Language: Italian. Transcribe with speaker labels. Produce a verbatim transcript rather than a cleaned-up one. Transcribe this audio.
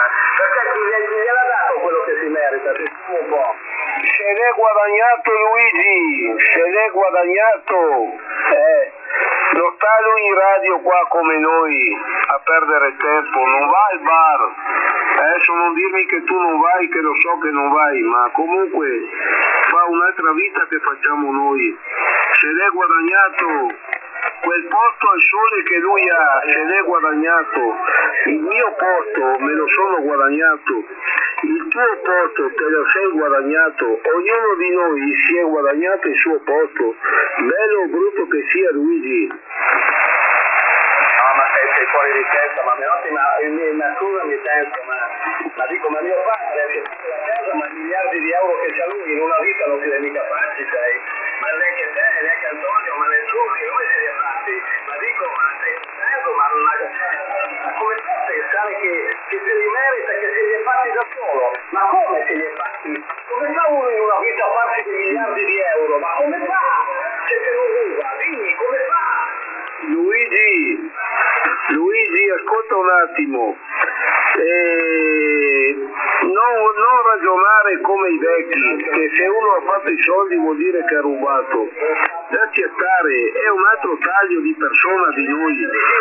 Speaker 1: perché chi, chi gliel'ha dato quello che si merita, se tu un po'.
Speaker 2: Se l'è guadagnato Luigi, se l'è guadagnato, eh, non sta lui in radio qua come noi a perdere tempo, non va al bar, adesso non dirmi che tu non vai, che lo so che non vai, ma comunque fa un'altra vita che facciamo noi, se l'è guadagnato quel posto al sole che lui ha, se l'è guadagnato, il mio posto me lo sono guadagnato, il tuo posto te lo sei guadagnato, ognuno di noi si è guadagnato il suo posto, bello o brutto che sia Luigi.
Speaker 1: No, ma sei, sei fuori di testa, ma Menotti, ma, ma scusami senso, ma, ma dico, ma mio padre che fa la casa, ma miliardi di euro che c'ha lui, in una vita non si è mica fatti, sei, ma neanche te, neanche Antonio, ma nessuno di noi se li è fatti, ma dico, ma sei senso, ma, ma, ma come può pensare che, che se li merita, che se li è fatti da solo, ma come se li è fatti? Come fa uno in una vita a farsi dei miliardi di euro, ma come fa? Se te lo ruba, dimmi, come fa?
Speaker 2: Luigi, Luigi, ascolta un attimo, eh, non, non ragionare come i vecchi, che se uno ha fatto i soldi vuol dire che ha rubato, lascia stare, è un altro taglio di persona di noi,